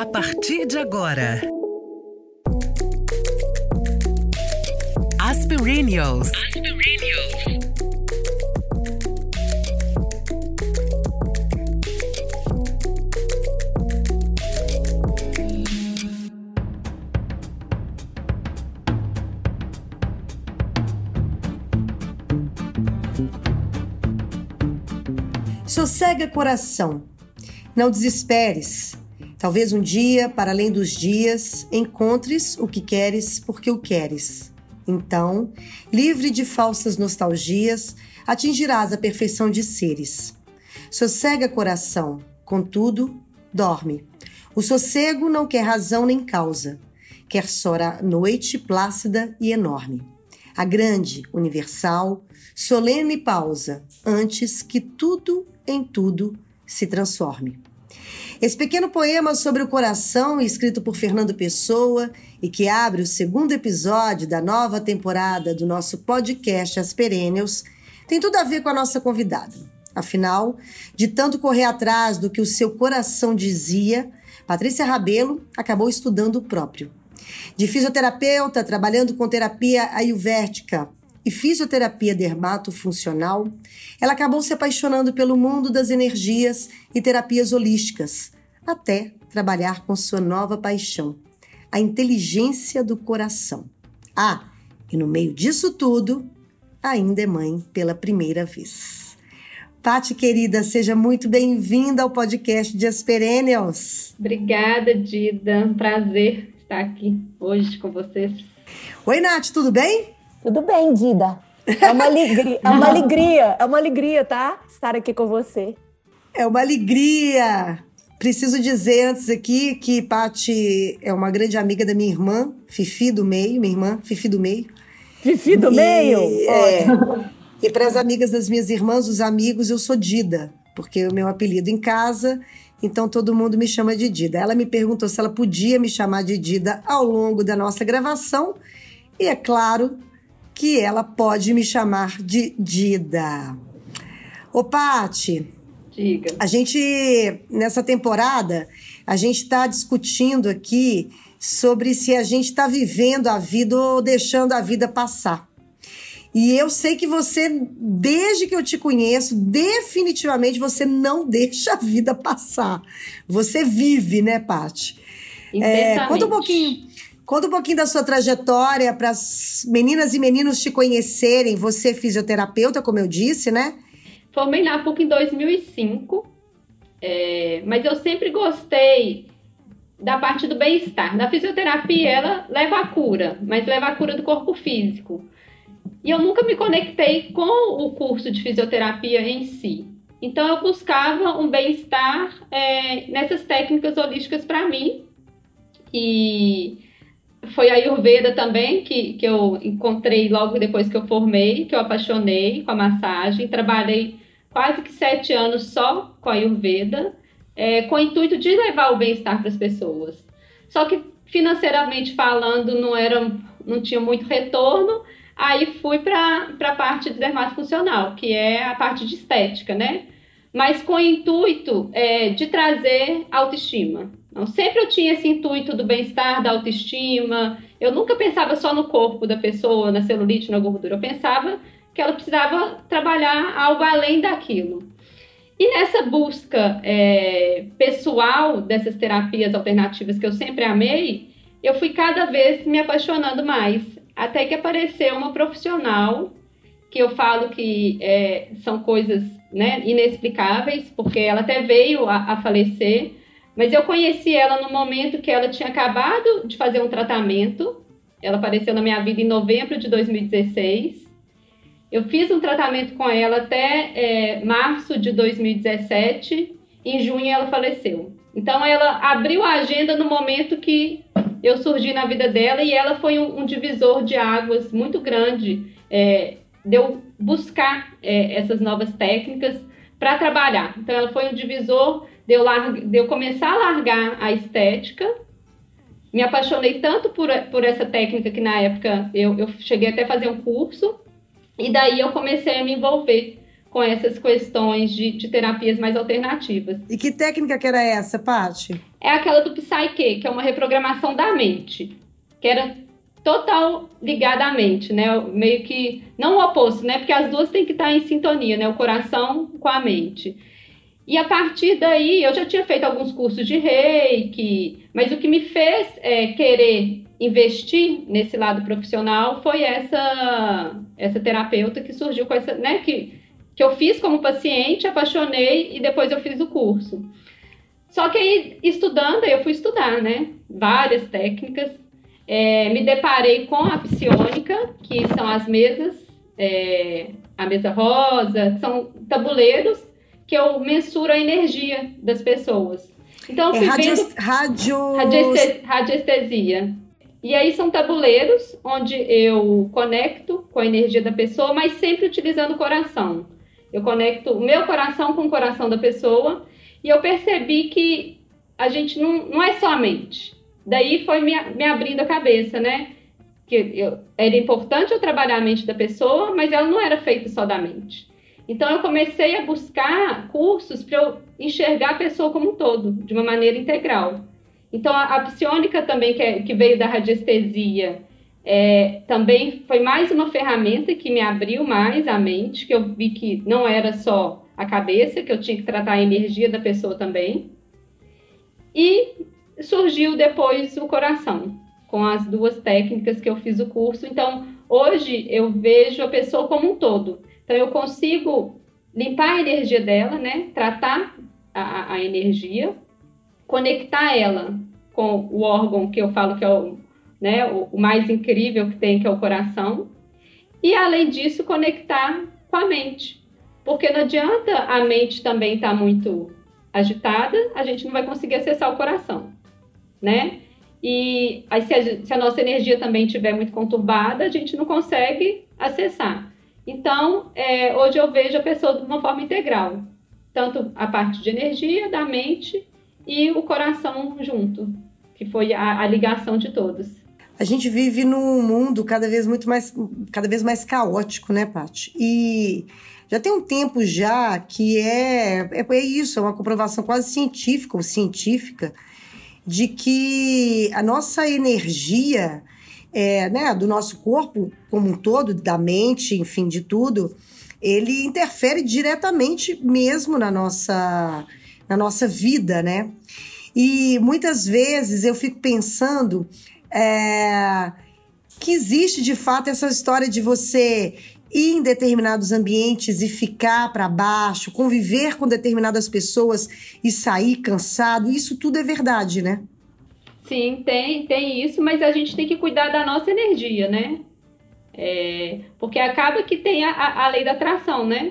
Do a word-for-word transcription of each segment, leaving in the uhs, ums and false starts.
A partir de agora, Aspirinios. Sossega coração, não desesperes. Talvez um dia, para além dos dias, encontres o que queres porque o queres. Então, livre de falsas nostalgias, atingirás a perfeição de seres. Sossega coração, contudo, dorme. O sossego não quer razão nem causa, quer só a noite plácida e enorme. A grande, universal, solene pausa, antes que tudo em tudo se transforme. Esse pequeno poema sobre o coração, escrito por Fernando Pessoa e que abre o segundo episódio da nova temporada do nosso podcast As Perennials, tem tudo a ver com a nossa convidada. Afinal, de tanto correr atrás do que o seu coração dizia, Patrícia Rabelo acabou estudando o próprio. De fisioterapeuta, trabalhando com terapia ayurvédica e fisioterapia dermatofuncional, ela acabou se apaixonando pelo mundo das energias e terapias holísticas, até trabalhar com sua nova paixão, a inteligência do coração. Ah, e no meio disso tudo, ainda é mãe pela primeira vez. Paty, querida, seja muito bem-vinda ao podcast de As Perennials. Obrigada, Dida. Um prazer estar aqui hoje com vocês. Oi, Nath, tudo bem? Tudo bem, Dida. É uma alegria, é uma alegria, é uma alegria, tá? Estar aqui com você. É uma alegria. Preciso dizer antes aqui que Paty é uma grande amiga da minha irmã, Fifi do Meio, minha irmã, Fifi do Meio. Fifi do e, Meio? É, e para as amigas das minhas irmãs, os amigos, eu sou Dida, porque o meu apelido em casa, então todo mundo me chama de Dida. Ela me perguntou se ela podia me chamar de Dida ao longo da nossa gravação, e é claro que ela pode me chamar de Dida. Ô, Paty, diga. A gente, nessa temporada, a gente está discutindo aqui sobre se a gente está vivendo a vida ou deixando a vida passar. E eu sei que você, desde que eu te conheço, definitivamente você não deixa a vida passar. Você vive, né, Paty? É, conta um pouquinho... Conta um pouquinho da sua trajetória para as meninas e meninos te conhecerem. Você é fisioterapeuta, como eu disse, né? Formei na P U C em dois mil e cinco, é, mas eu sempre gostei da parte do bem-estar. Na fisioterapia, ela leva à cura, mas leva à cura do corpo físico. E eu nunca me conectei com o curso de fisioterapia em si. Então, eu buscava um bem-estar é, nessas técnicas holísticas para mim. E... foi a Ayurveda também, que, que eu encontrei logo depois que eu formei, que eu apaixonei com a massagem. Trabalhei quase que sete anos só com a Ayurveda, é, com o intuito de levar o bem-estar para as pessoas. Só que, financeiramente falando, não, era, não tinha muito retorno. Aí fui para a parte de dermatofuncional, que é a parte de estética, né? Mas com o intuito é, de trazer autoestima. Então, sempre eu tinha esse intuito do bem-estar, da autoestima. Eu nunca pensava só no corpo da pessoa, na celulite, na gordura. Eu pensava que ela precisava trabalhar algo além daquilo. E nessa busca é, pessoal dessas terapias alternativas que eu sempre amei, eu fui cada vez me apaixonando mais. Até que apareceu uma profissional, que eu falo que é, são coisas, né, inexplicáveis, porque ela até veio a, a falecer. Mas eu conheci ela no momento que ela tinha acabado de fazer um tratamento. Ela apareceu na minha vida em novembro de dois mil e dezesseis. Eu fiz um tratamento com ela até é, março de dois mil e dezessete. Em junho ela faleceu. Então ela abriu a agenda no momento que eu surgi na vida dela e ela foi um, um divisor de águas muito grande. É, de eu buscar é, essas novas técnicas para trabalhar. Então ela foi um divisor... De eu, larga, de eu começar a largar a estética. Me apaixonei tanto por, por essa técnica que na época eu, eu cheguei até a fazer um curso. E daí eu comecei a me envolver com essas questões de, de terapias mais alternativas. E que técnica que era essa, Paty? É aquela do Psyche, que é uma reprogramação da mente, que era total ligada à mente, né? Meio que, não o oposto, né? Porque as duas têm que estar em sintonia, né? O coração com a mente. E a partir daí, eu já tinha feito alguns cursos de Reiki, mas o que me fez é, querer investir nesse lado profissional foi essa, essa terapeuta que surgiu com essa, né? Que, que eu fiz como paciente, apaixonei e depois eu fiz o curso. Só que aí, estudando, eu fui estudar, né? Várias técnicas. É, me deparei com a psiônica, que são as mesas, é, a mesa rosa, que são tabuleiros que eu mensuro a energia das pessoas. Então, eu fui é radio, vendo... radio... Radieste, radiestesia. E aí são tabuleiros onde eu conecto com a energia da pessoa, mas sempre utilizando o coração. Eu conecto o meu coração com o coração da pessoa e eu percebi que a gente não, não é só a mente. Daí foi me, me abrindo a cabeça, né? Que eu, era importante eu trabalhar a mente da pessoa, mas ela não era feita só da mente. Então, eu comecei a buscar cursos para eu enxergar a pessoa como um todo, de uma maneira integral. Então, a, a psiônica também, que, é, que veio da radiestesia, é, também foi mais uma ferramenta que me abriu mais a mente, que eu vi que não era só a cabeça, que eu tinha que tratar a energia da pessoa também. E surgiu depois o coração, com as duas técnicas que eu fiz o curso. Então, hoje eu vejo a pessoa como um todo. Então, eu consigo limpar a energia dela, né? Tratar a, a energia, conectar ela com o órgão que eu falo que é o, né, o, o mais incrível que tem, que é o coração. E, além disso, conectar com a mente. Porque não adianta a mente também estar muito agitada, a gente não vai conseguir acessar o coração, né? E aí, se a, se a nossa energia também estiver muito conturbada, a gente não consegue acessar. Então, é, hoje eu vejo a pessoa de uma forma integral. Tanto a parte de energia, da mente e o coração junto, que foi a, a ligação de todos. A gente vive num mundo cada vez muito mais, cada vez mais caótico, né, Paty? E já tem um tempo já que é, é, é isso, é uma comprovação quase científica ou científica de que a nossa energia, é, né, do nosso corpo como um todo, da mente, enfim, de tudo, ele interfere diretamente mesmo na nossa, na nossa vida, né? E muitas vezes eu fico pensando é, que existe de fato essa história de você ir em determinados ambientes e ficar para baixo, conviver com determinadas pessoas e sair cansado. Isso tudo é verdade, né? Sim, tem, tem isso, mas a gente tem que cuidar da nossa energia, né? É, porque acaba que tem a, a lei da atração, né?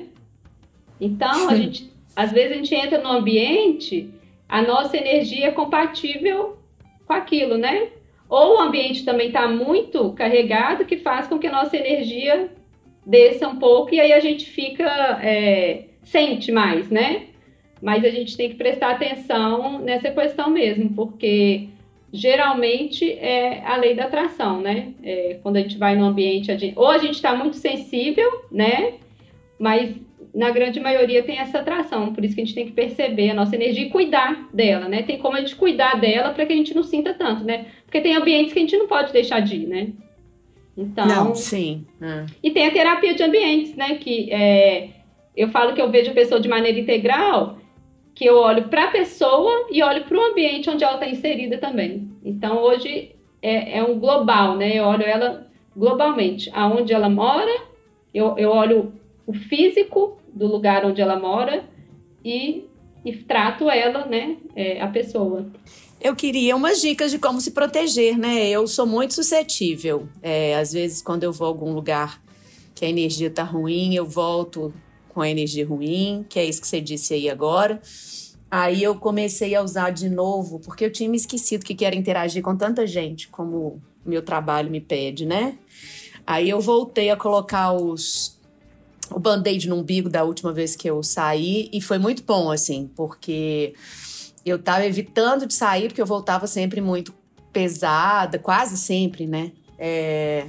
Então, a gente, às vezes a gente entra no ambiente, a nossa energia é compatível com aquilo, né? Ou o ambiente também está muito carregado, que faz com que a nossa energia desça um pouco e aí a gente fica, é, sente mais, né? Mas a gente tem que prestar atenção nessa questão mesmo, porque geralmente é a lei da atração, né? É, quando a gente vai no ambiente, a gente, ou a gente está muito sensível, né? Mas na grande maioria tem essa atração, por isso que a gente tem que perceber a nossa energia e cuidar dela, né? Tem como a gente cuidar dela para que a gente não sinta tanto, né? Porque tem ambientes que a gente não pode deixar de ir, né? Então, não, sim. É. E tem a terapia de ambientes, né? Que é, eu falo que eu vejo a pessoa de maneira integral, que eu olho para a pessoa e olho para o ambiente onde ela está inserida também. Então, hoje é, é um global, né? Eu olho ela globalmente. Aonde ela mora, eu, eu olho o físico do lugar onde ela mora e, e trato ela, né? É, a pessoa. Eu queria umas dicas de como se proteger, né? Eu sou muito suscetível. É, às vezes, quando eu vou a algum lugar que a energia tá ruim, eu volto com a energia ruim, que é isso que você disse aí agora. Aí eu comecei a usar de novo, porque eu tinha me esquecido que quero interagir com tanta gente, como o meu trabalho me pede, né? Aí eu voltei a colocar os, o band-aid no umbigo da última vez que eu saí, e foi muito bom, assim, porque eu tava evitando de sair, porque eu voltava sempre muito pesada, quase sempre, né? É...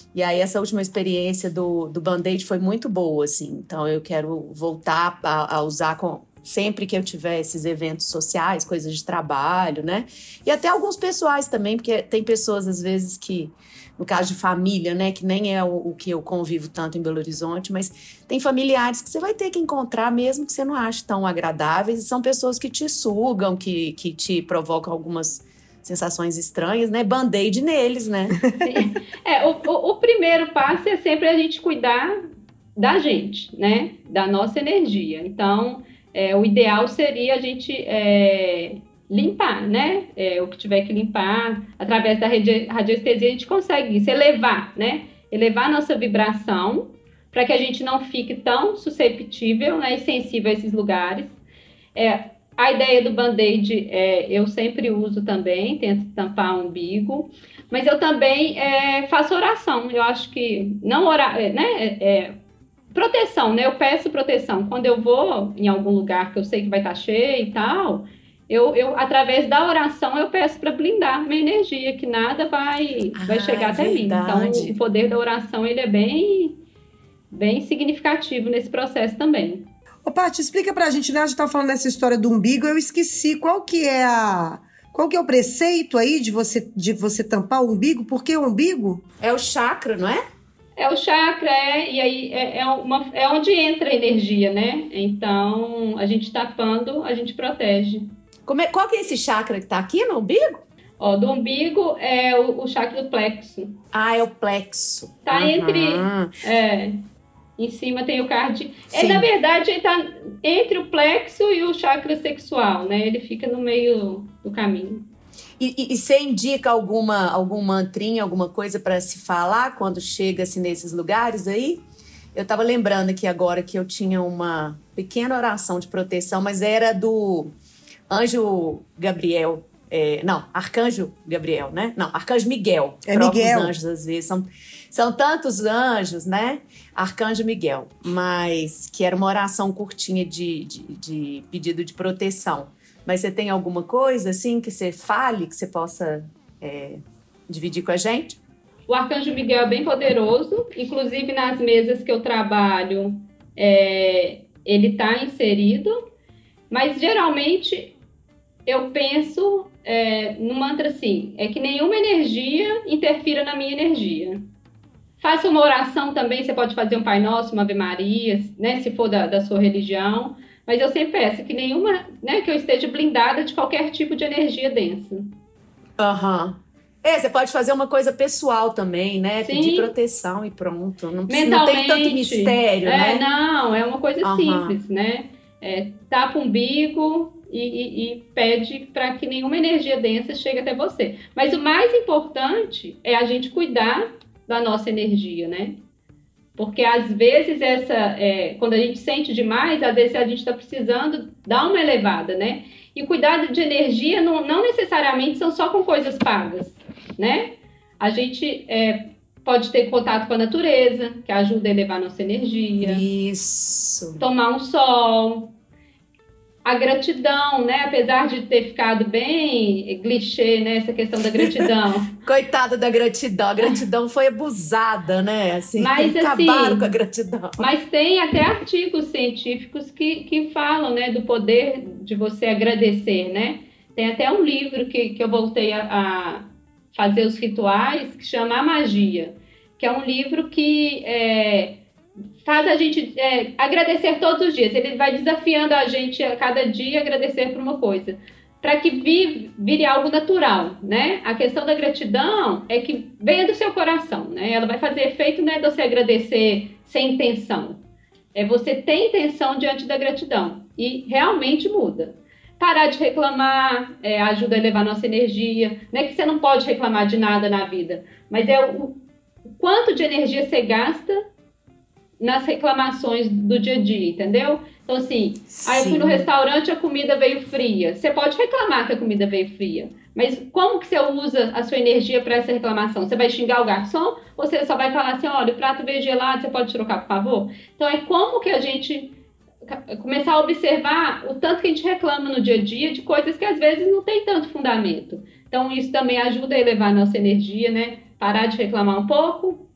E aí essa última experiência do, do Band-Aid foi muito boa, assim. Então eu quero voltar a, a usar com, sempre que eu tiver esses eventos sociais, coisas de trabalho, né? E até alguns pessoais também, porque tem pessoas às vezes que, no caso de família, né, que nem é o, o que eu convivo tanto em Belo Horizonte, mas tem familiares que você vai ter que encontrar mesmo que você não ache tão agradáveis, e são pessoas que te sugam, que, que te provocam algumas sensações estranhas, né? Band-aid neles, né? Sim. É, o, o, o primeiro passo é sempre a gente cuidar da gente, né? Da nossa energia. Então, é, o ideal seria a gente é, limpar, né? É, o que tiver que limpar. Através da radi- radiestesia a gente consegue isso, elevar, né? Elevar a nossa vibração para que a gente não fique tão susceptível, né, e sensível a esses lugares. É, a ideia do Band-Aid, é, eu sempre uso também, tento tampar o umbigo, mas eu também é, faço oração. Eu acho que, não orar, né, é, é, proteção, né, eu peço proteção. Quando eu vou em algum lugar que eu sei que vai estar cheio e tal, eu, eu através da oração, eu peço para blindar minha energia, que nada vai, Ah, vai chegar até mim. Então, o poder da oração, ele é bem, bem significativo nesse processo também. Ô, Paty, explica pra gente, né? A gente tava falando dessa história do umbigo, eu esqueci qual que é a... Qual que é o preceito aí de você, de você tampar o umbigo? Por que o umbigo? É o chakra, não é? É o chakra, é, e aí é, é, uma, é onde entra a energia, né? Então, a gente tapando, a gente protege. Como é, qual que é esse chakra que tá aqui no umbigo? Ó, do umbigo é o, o chakra do plexo. Ah, é o plexo. Tá Uhum. entre... É, em cima tem o cardi... É, na verdade, ele tá entre o plexo e o chakra sexual, né? Ele fica no meio do caminho. E você indica alguma, algum mantrinha, alguma coisa para se falar quando chega-se nesses lugares aí? Eu tava lembrando aqui agora que eu tinha uma pequena oração de proteção, mas era do Anjo Gabriel. É, não, Arcanjo Gabriel, né? Não, Arcanjo Miguel. É Miguel. Os anjos, às vezes, são, são tantos anjos, né? Arcanjo Miguel, mas que era uma oração curtinha de, de, de pedido de proteção. Mas você tem alguma coisa, assim, que você fale, que você possa é, dividir com a gente? O Arcanjo Miguel é bem poderoso, inclusive nas mesas que eu trabalho, é, ele está inserido, mas geralmente eu penso é, no mantra assim, é que nenhuma energia interfira na minha energia. Faça uma oração também, você pode fazer um Pai Nosso, uma Ave Maria, né, se for da, da sua religião, mas eu sempre peço que nenhuma, né, que eu esteja blindada de qualquer tipo de energia densa. Aham. Uhum. É, você pode fazer uma coisa pessoal também, né? Sim. Pedir proteção e pronto. Não, não tem tanto mistério, é, né? Não, é uma coisa uhum. simples, né? É, tapa o umbigo e, e, e pede para que nenhuma energia densa chegue até você. Mas o mais importante é a gente cuidar da nossa energia, né? Porque às vezes essa, é, quando a gente sente demais, às vezes a gente está precisando dar uma elevada, né? E cuidado de energia não, não necessariamente são só com coisas pagas, né? A gente é, pode ter contato com a natureza, que ajuda a elevar nossa energia. Isso. Tomar um sol. A gratidão, né? Apesar de ter ficado bem clichê, né? Essa questão da gratidão. Coitada da gratidão. A gratidão foi abusada, né? Assim, mas, acabaram assim, com a gratidão. Mas tem até artigos científicos que, que falam, né? Do poder de você agradecer, né? Tem até um livro que, que eu voltei a, a fazer os rituais, que chama A Magia. Que é um livro que... É, faz a gente é, agradecer todos os dias. Ele vai desafiando a gente a cada dia agradecer por uma coisa, para que vire, vire algo natural, né? A questão da gratidão é que venha do seu coração, né? Ela vai fazer efeito, não é de você agradecer sem intenção. É você ter intenção diante da gratidão e realmente muda. Parar de reclamar é, ajuda a elevar nossa energia. Não é que você não pode reclamar de nada na vida, mas é o, o quanto de energia você gasta nas reclamações do dia a dia, entendeu? Então, assim, Sim. aí eu fui no restaurante, a comida veio fria. Você pode reclamar que a comida veio fria, mas como que você usa a sua energia para essa reclamação? Você vai xingar o garçom ou você só vai falar assim, olha, o prato veio gelado, você pode trocar, por favor? Então, é como que a gente começar a observar o tanto que a gente reclama no dia a dia de coisas que às vezes não tem tanto fundamento. Então, isso também ajuda a elevar a nossa energia, né? Parar de reclamar um pouco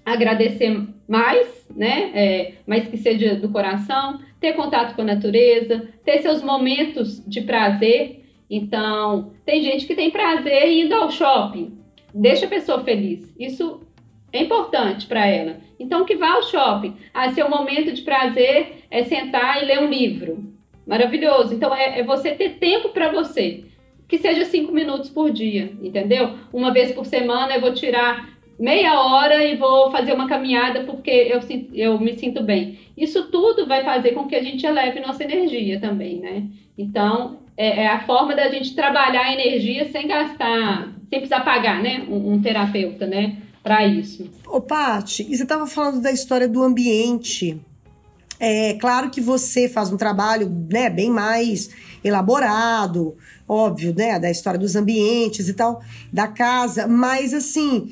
agradecer mais, né? É, mas que seja do coração, ter contato com a natureza, ter seus momentos de prazer. Então, tem gente que tem prazer indo ao shopping, deixa a pessoa feliz. Isso é importante para ela. Então, que vá ao shopping. Ah, seu momento de prazer é sentar e ler um livro. Maravilhoso. Então, é, é você ter tempo para você. Que seja cinco minutos por dia, entendeu? Uma vez por semana eu vou tirar meia hora e vou fazer uma caminhada porque eu, eu me sinto bem. Isso tudo vai fazer com que a gente eleve nossa energia também, né? Então, é, é a forma da gente trabalhar a energia sem gastar, sem precisar pagar, né? Um, um terapeuta, né? Para isso. Ô, Paty, e você estava falando da história do ambiente. É claro que você faz um trabalho, né, bem mais elaborado, óbvio, né, da história dos ambientes e tal, da casa, mas assim,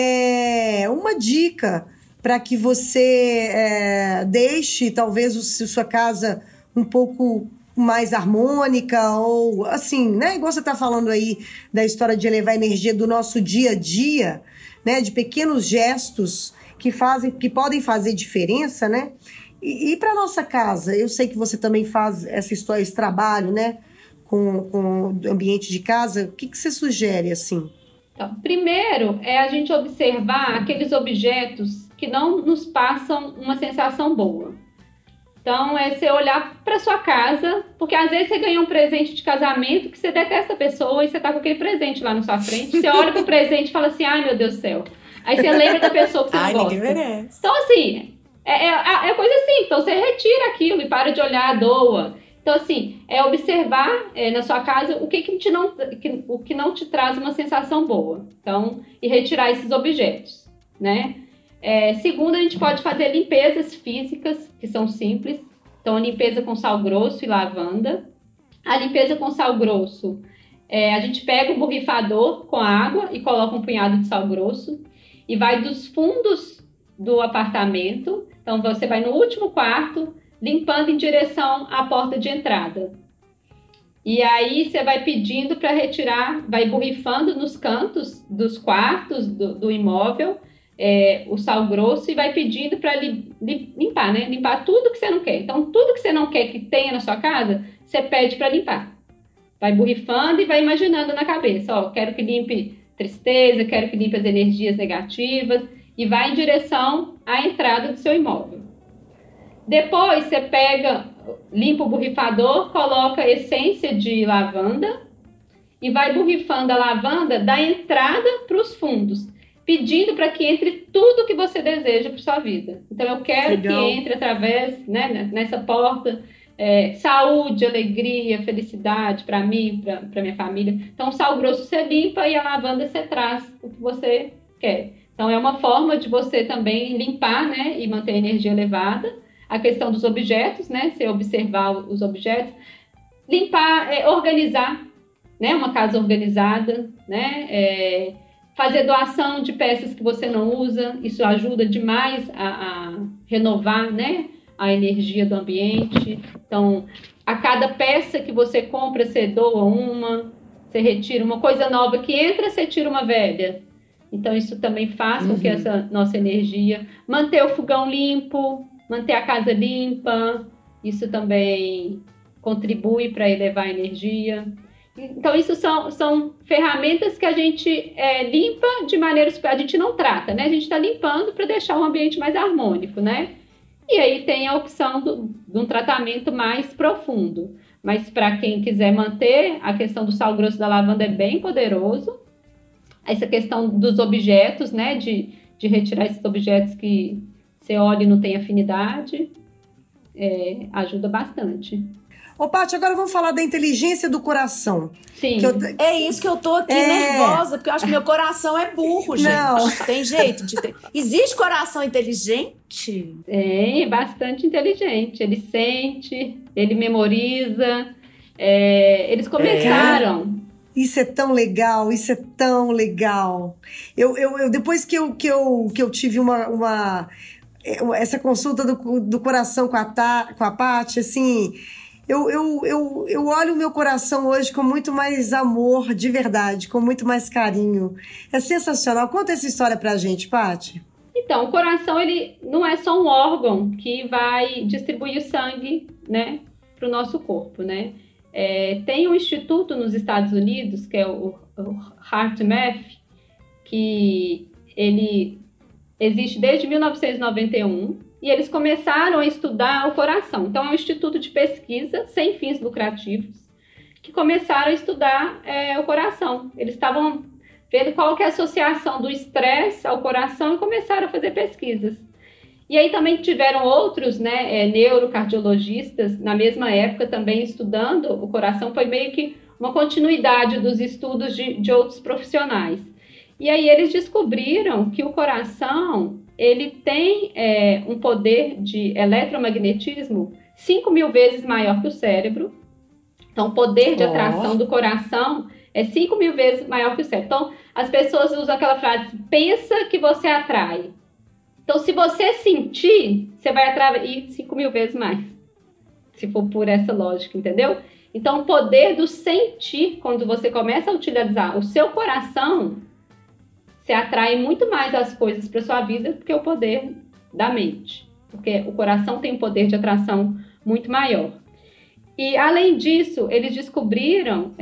é uma dica para que você é, deixe talvez o, sua casa um pouco mais harmônica ou assim, né, igual você está falando aí da história de elevar a energia do nosso dia a dia, né, de pequenos gestos que fazem, que podem fazer diferença, né? E, e para nossa casa, eu sei que você também faz essa história, esse trabalho, né, com, com o ambiente de casa. O que, que você sugere, assim? Então, primeiro é a gente observar aqueles objetos que não nos passam uma sensação boa. Então, é você olhar para sua casa, porque às vezes você ganha um presente de casamento que você detesta a pessoa e você tá com aquele presente lá na sua frente. Você olha pro presente e fala assim, ai meu Deus do céu. Aí você lembra da pessoa que você ai, não gosta. Ninguém merece. Então, assim, é, é, é coisa assim. Então, você retira aquilo e para de olhar, doa. Então, assim, é observar é, na sua casa o que, que, te não, que, o que não te traz uma sensação boa. Então, e retirar esses objetos, né? É, segundo, a gente pode fazer limpezas físicas, que são simples. Então, a limpeza com sal grosso e lavanda. A limpeza com sal grosso, é, a gente pega um borrifador com água e coloca um punhado de sal grosso e vai dos fundos do apartamento. Então, você vai no último quarto, limpando em direção à porta de entrada. E aí, você vai pedindo para retirar, vai borrifando nos cantos dos quartos do, do imóvel, É, o sal grosso e vai pedindo para li, li, limpar, né? Limpar tudo que você não quer. Então, tudo que você não quer que tenha na sua casa, você pede para limpar. Vai borrifando e vai imaginando na cabeça. Ó, quero que limpe tristeza, quero que limpe as energias negativas e vai em direção à entrada do seu imóvel. Depois, você pega, limpa o borrifador, coloca essência de lavanda e vai borrifando a lavanda da entrada para os fundos, pedindo para que entre tudo que você deseja para sua vida. Então, eu quero Legal. que entre através, né, nessa porta, é, saúde, alegria, felicidade para mim, para minha família. Então, o sal grosso você limpa e a lavanda você traz o que você quer. Então, é uma forma de você também limpar, né, e manter a energia elevada. A questão dos objetos, né, você observar os objetos. Limpar, é, organizar, né, uma casa organizada, né, é, fazer doação de peças que você não usa, isso ajuda demais a, a renovar, né, a energia do ambiente. Então, a cada peça que você compra, você doa uma, você retira uma coisa nova que entra, você tira uma velha. Então, isso também faz com uhum. que essa nossa energia... Manter o fogão limpo, manter a casa limpa, isso também contribui para elevar a energia. Então, isso são, são ferramentas que a gente é, limpa de maneira... A gente não trata, né? A gente está limpando para deixar o ambiente mais harmônico, né? E aí tem a opção do, de um tratamento mais profundo. Mas para quem quiser manter, a questão do sal grosso da lavanda é bem poderoso. Essa questão dos objetos, né? De, de retirar esses objetos que você olha e não tem afinidade, é, ajuda bastante. Ô, Paty, agora vamos falar da inteligência do coração. Sim. Que eu... É isso que eu tô aqui é... nervosa, porque eu acho que meu coração é burro, gente. Não. Tem jeito de ter... Existe coração inteligente? É, bastante inteligente. Ele sente, ele memoriza. É... Eles começaram... É. Isso é tão legal, isso é tão legal. Eu, eu, eu, depois que eu, que, eu, que eu tive uma... uma essa consulta do, do coração com a, Ta, com a Paty, assim... Eu, eu, eu, eu olho o meu coração hoje com muito mais amor, de verdade, com muito mais carinho. É sensacional. Conta essa história pra gente, Paty. Então, o coração, ele não é só um órgão que vai distribuir o sangue, né, para o nosso corpo, né? É, tem um instituto nos Estados Unidos, que é o, o HeartMath, que ele existe desde mil novecentos e noventa e um, e eles começaram a estudar o coração. Então, é um instituto de pesquisa sem fins lucrativos, que começaram a estudar é, o coração. Eles estavam vendo qual que é a associação do estresse ao coração e começaram a fazer pesquisas. E aí também tiveram outros, né, é, neurocardiologistas, na mesma época também estudando o coração. Foi meio que uma continuidade dos estudos de, de outros profissionais. E aí eles descobriram que o coração, ele tem é, um poder de eletromagnetismo cinco mil vezes maior que o cérebro. Então, o poder de atração oh. do coração é cinco mil vezes maior que o cérebro. Então, as pessoas usam aquela frase, pensa que você atrai. Então, se você sentir, você vai atrair cinco mil vezes mais. Se for por essa lógica, entendeu? Então, o poder do sentir, quando você começa a utilizar o seu coração, você atrai muito mais as coisas para sua vida do que o poder da mente. Porque o coração tem um poder de atração muito maior. E, além disso, eles descobriram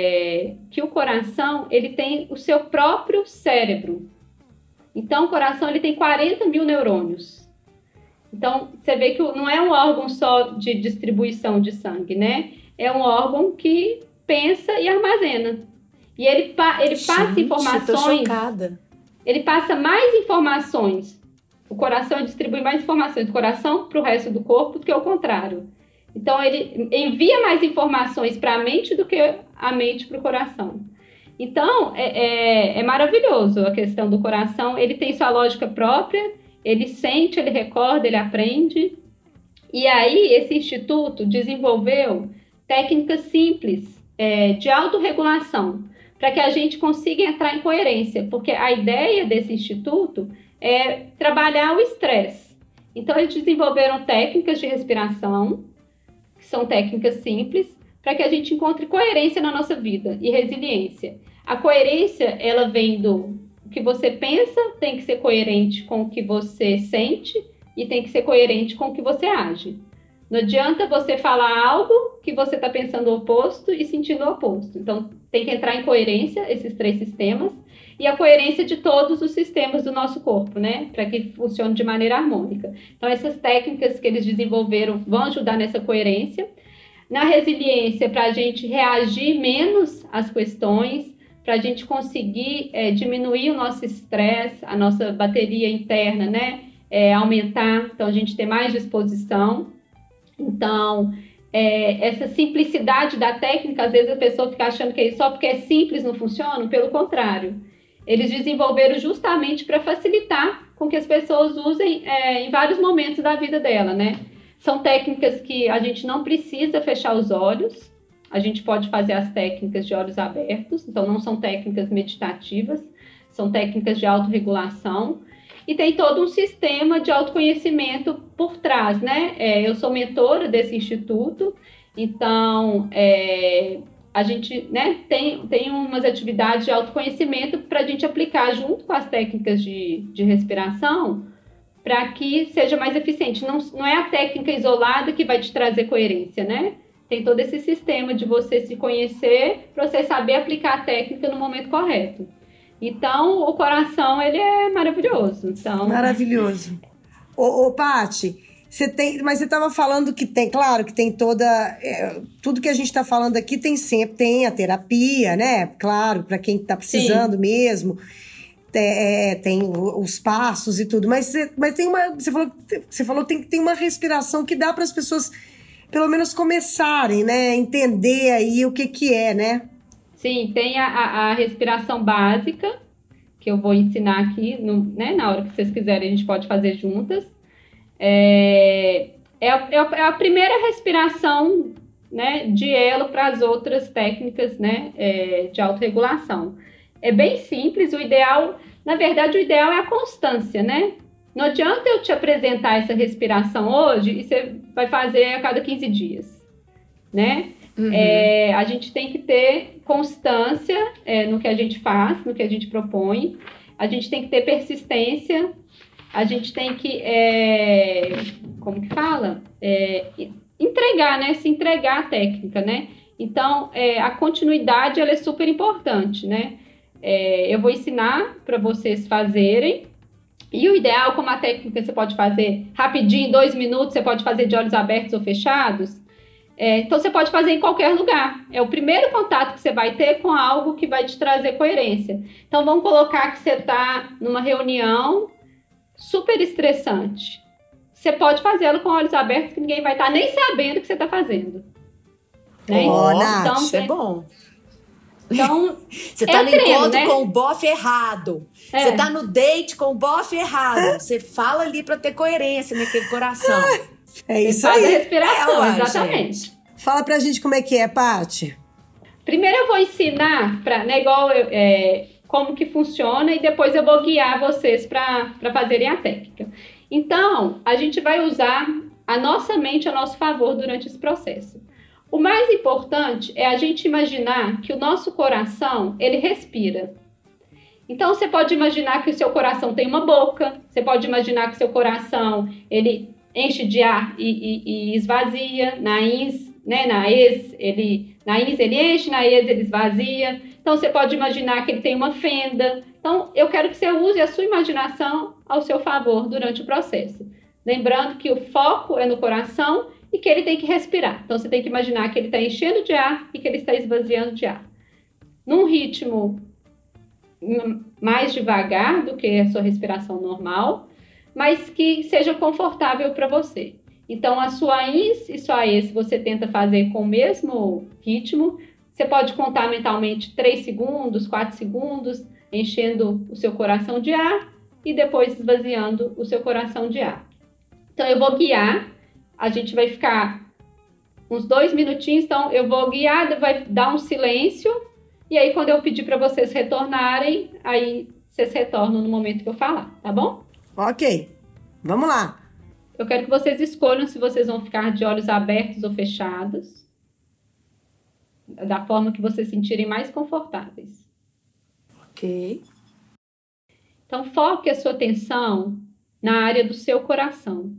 é, que o coração ele tem o seu próprio cérebro. Então, o coração ele tem quarenta mil neurônios. Então, você vê que não é um órgão só de distribuição de sangue, né? É um órgão que pensa e armazena. E ele, ele passa Gente, informações... tô chocada. Ele passa mais informações. O coração distribui mais informações do coração para o resto do corpo do que o contrário. Então, ele envia mais informações para a mente do que a mente para o coração. Então, é, é, é maravilhoso a questão do coração. Ele tem sua lógica própria, ele sente, ele recorda, ele aprende. E aí, esse instituto desenvolveu técnicas simples é, de autorregulação, para que a gente consiga entrar em coerência. Porque a ideia desse instituto é trabalhar o estresse. Então, eles desenvolveram técnicas de respiração, que são técnicas simples, para que a gente encontre coerência na nossa vida e resiliência. A coerência, ela vem do que você pensa, tem que ser coerente com o que você sente e tem que ser coerente com o que você age. Não adianta você falar algo que você está pensando o oposto e sentindo o oposto. Então, tem que entrar em coerência, esses três sistemas, e a coerência de todos os sistemas do nosso corpo, né? Para que funcione de maneira harmônica. Então, essas técnicas que eles desenvolveram vão ajudar nessa coerência. Na resiliência, para a gente reagir menos às questões, para a gente conseguir é, diminuir o nosso estresse, a nossa bateria interna, né? É, aumentar, então a gente ter mais disposição. Então, é, essa simplicidade da técnica, às vezes a pessoa fica achando que só porque é simples não funciona, pelo contrário. Eles desenvolveram justamente para facilitar com que as pessoas usem é, em vários momentos da vida dela, né? São técnicas que a gente não precisa fechar os olhos, a gente pode fazer as técnicas de olhos abertos, então não são técnicas meditativas, são técnicas de autorregulação. E tem todo um sistema de autoconhecimento por trás, né? É, eu sou mentora desse instituto, então é, a gente né, tem, tem umas atividades de autoconhecimento para a gente aplicar junto com as técnicas de, de respiração para que seja mais eficiente. Não, não é a técnica isolada que vai te trazer coerência, né? Tem todo esse sistema de você se conhecer para você saber aplicar a técnica no momento correto. Então, o coração, ele é maravilhoso. Então... Maravilhoso. Ô, ô Paty, você tem, mas você estava falando que tem, claro, que tem toda... É, tudo que a gente está falando aqui tem sempre, tem a terapia, né? Claro, para quem está precisando Sim. mesmo. É, tem os passos e tudo. Mas, mas tem uma... Você falou, você falou que tem, tem uma respiração que dá para as pessoas, pelo menos, começarem, né? Entender aí o que que é, né? Sim, tem a, a, a respiração básica, que eu vou ensinar aqui, no, né, na hora que vocês quiserem, a gente pode fazer juntas. É, é, a, é a primeira respiração, né, de elo para as outras técnicas, né, é, de autorregulação. É bem simples, o ideal, na verdade, o ideal é a constância, né? Não adianta eu te apresentar essa respiração hoje e você vai fazer a cada quinze dias, né? Uhum. É, a gente tem que ter constância é, no que a gente faz, no que a gente propõe. A gente tem que ter persistência a gente tem que, é, como que fala? É, entregar, né? Se entregar à técnica, né? Então, é, a continuidade, ela é super importante, né? É, eu vou ensinar para vocês fazerem. E o ideal, como a técnica você pode fazer rapidinho, em dois minutos, você pode fazer de olhos abertos ou fechados. É, então, você pode fazer em qualquer lugar. É o primeiro contato que você vai ter com algo que vai te trazer coerência. Então, vamos colocar que você está numa reunião super estressante. Você pode fazê-lo com olhos abertos, que ninguém vai estar nem sabendo o que você está fazendo. Né? Oh, então, isso é bom. Então, você tá é no treino, encontro né? com o bofe errado. É. Você tá no date com o bofe errado. Você fala ali pra ter coerência naquele coração. É isso Faz a aí. respiração, É, ué, exatamente. gente. Fala pra gente como é que é, Paty. Primeiro eu vou ensinar, pra, né, igual eu, é, como que funciona, e depois eu vou guiar vocês para fazerem a técnica. Então, a gente vai usar a nossa mente a nosso favor durante esse processo. O mais importante é a gente imaginar que o nosso coração, ele respira. Então, você pode imaginar que o seu coração tem uma boca, você pode imaginar que o seu coração, ele enche de ar e, e, e esvazia, na ins, né, na ex, ele, na ins ele enche, na ex ele esvazia. Então, você pode imaginar que ele tem uma fenda. Então, eu quero que você use a sua imaginação ao seu favor durante o processo. Lembrando que o foco é no coração e que ele tem que respirar. Então, você tem que imaginar que ele está enchendo de ar e que ele está esvaziando de ar. Num ritmo mais devagar do que a sua respiração normal, mas que seja confortável para você. Então, a sua ins e sua ex, você tenta fazer com o mesmo ritmo. Você pode contar mentalmente três segundos, quatro segundos, enchendo o seu coração de ar e depois esvaziando o seu coração de ar. Então, eu vou guiar. A gente vai ficar uns dois minutinhos, então eu vou guiar, vai dar um silêncio, e aí quando eu pedir para vocês retornarem, aí vocês retornam no momento que eu falar, tá bom? Ok, vamos lá. Eu quero que vocês escolham se vocês vão ficar de olhos abertos ou fechados, da forma que vocês sentirem mais confortáveis. Ok. Então, foque a sua atenção na área do seu coração.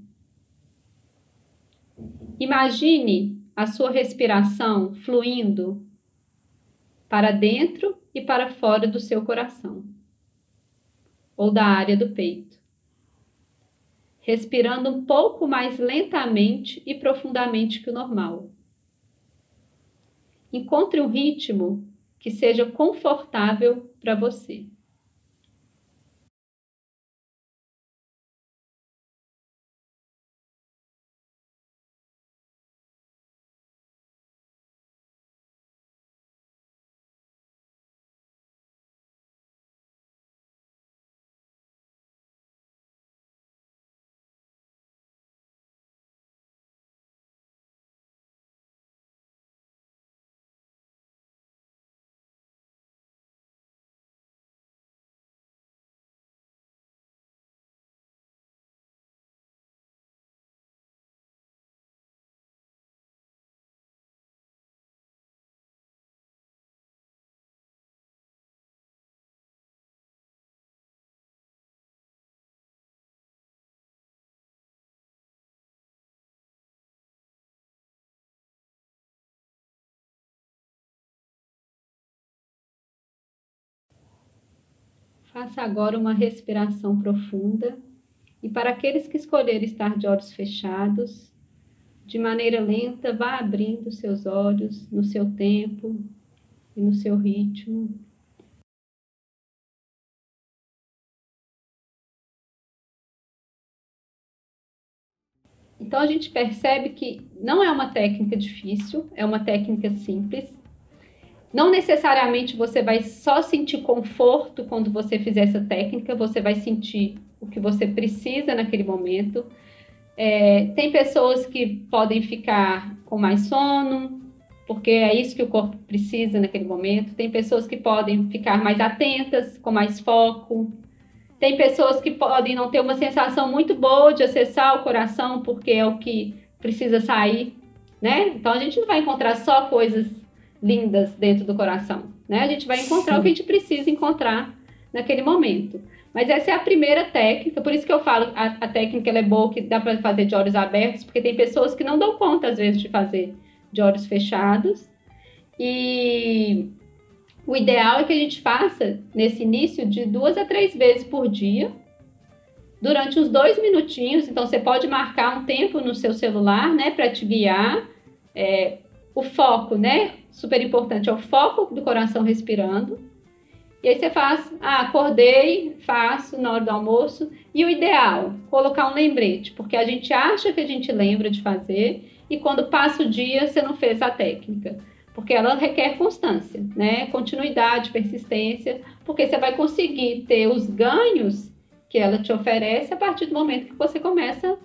Imagine a sua respiração fluindo para dentro e para fora do seu coração, ou da área do peito, respirando um pouco mais lentamente e profundamente que o normal. Encontre um ritmo que seja confortável para você. Faça agora uma respiração profunda e para aqueles que escolherem estar de olhos fechados, de maneira lenta, vá abrindo seus olhos no seu tempo e no seu ritmo. Então a gente percebe que não é uma técnica difícil, é uma técnica simples. Não necessariamente você vai só sentir conforto quando você fizer essa técnica, você vai sentir o que você precisa naquele momento. É, tem pessoas que podem ficar com mais sono, porque é isso que o corpo precisa naquele momento. Tem pessoas que podem ficar mais atentas, com mais foco. Tem pessoas que podem não ter uma sensação muito boa de acessar o coração, porque é o que precisa sair, né? Então a gente não vai encontrar só coisas lindas dentro do coração, né? A gente vai encontrar Sim. o que a gente precisa encontrar naquele momento. Mas essa é a primeira técnica, por isso que eu falo, a, a técnica ela é boa, que dá para fazer de olhos abertos, porque tem pessoas que não dão conta, às vezes, de fazer de olhos fechados. E o ideal é que a gente faça, nesse início, de duas a três vezes por dia, durante uns dois minutinhos. Então, você pode marcar um tempo no seu celular, né, para te guiar. É, o foco, né, super importante, é o foco do coração respirando. E aí você faz, ah, acordei, faço na hora do almoço. E o ideal, colocar um lembrete, porque a gente acha que a gente lembra de fazer e quando passa o dia você não fez a técnica. Porque ela requer constância, né? Continuidade, persistência, porque você vai conseguir ter os ganhos que ela te oferece a partir do momento que você começa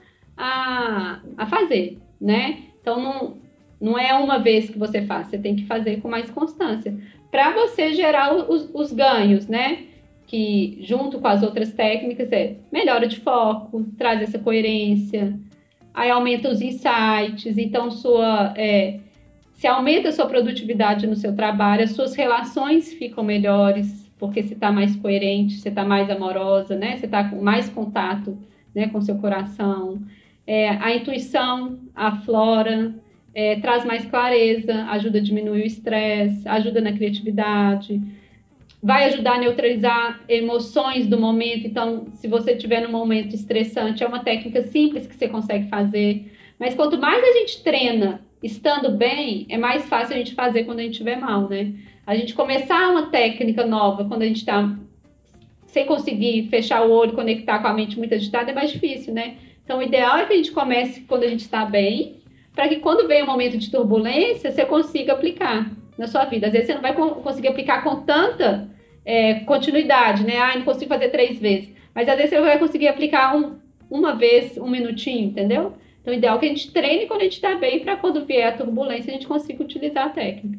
a, a fazer, né? Então, não, não é uma vez que você faz, você tem que fazer com mais constância, para você gerar os, os ganhos, né? Que junto com as outras técnicas é melhora de foco, traz essa coerência, aí aumenta os insights, então sua, é, se aumenta a sua produtividade no seu trabalho, as suas relações ficam melhores, porque você está mais coerente, você está mais amorosa, né? Você está com mais contato, né, com o seu coração. É, a intuição aflora, é, traz mais clareza, ajuda a diminuir o estresse, ajuda na criatividade, vai ajudar a neutralizar emoções do momento. Então, se você estiver num momento estressante, é uma técnica simples que você consegue fazer. Mas quanto mais a gente treina estando bem, é mais fácil a gente fazer quando a gente estiver mal, né? A gente começar uma técnica nova quando a gente está sem conseguir fechar o olho, conectar com a mente muito agitada, é mais difícil, né? Então, o ideal é que a gente comece quando a gente está bem, para que quando vem um momento de turbulência, você consiga aplicar na sua vida. Às vezes você não vai conseguir aplicar com tanta é, continuidade, né? Ah, não consigo fazer três vezes. Mas às vezes você vai conseguir aplicar um, uma vez, um minutinho, entendeu? Então, o ideal é que a gente treine quando a gente está bem, para quando vier a turbulência, a gente consiga utilizar a técnica.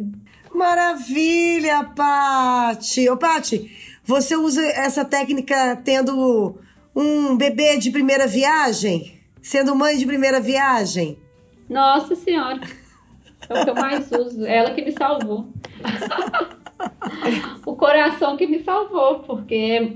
Maravilha, Paty! Ô, Paty, você usa essa técnica tendo um bebê de primeira viagem? Sendo mãe de primeira viagem? Nossa Senhora! É o que eu mais uso. Ela que me salvou. O coração que me salvou, porque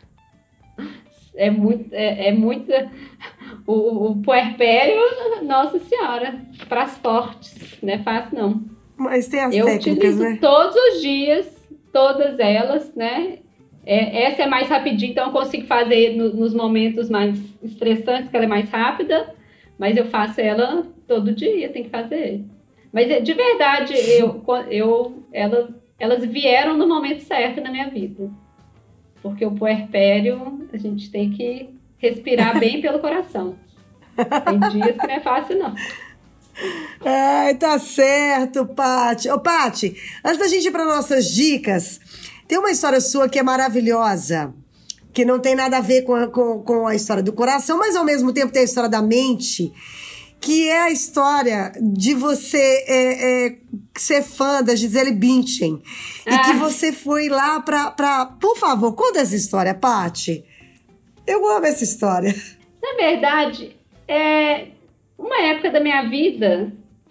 é, é muito... É, é muito o, o puerpério, Nossa Senhora, para as fortes. Não é fácil, não. Mas tem as eu técnicas, utilizo né? todos os dias, todas elas, né? É, essa é mais rapidinha, então eu consigo fazer no, nos momentos mais estressantes, que ela é mais rápida, mas eu faço ela todo dia, tem que fazer. Mas de verdade, eu, eu, ela, elas vieram no momento certo na minha vida. Porque o puerpério, a gente tem que respirar bem pelo coração. Tem dias que não é fácil, não. Ai, tá certo, Paty. Ô, Paty, antes da gente ir para nossas dicas, tem uma história sua que é maravilhosa, que não tem nada a ver com a, com, com a história do coração, mas ao mesmo tempo tem a história da mente, que é a história de você é, é, ser fã da Gisele Bündchen. Ah. E que você foi lá pra, pra... Por favor, conta essa história, Paty. Eu amo essa história. Na verdade, é... uma época da minha vida,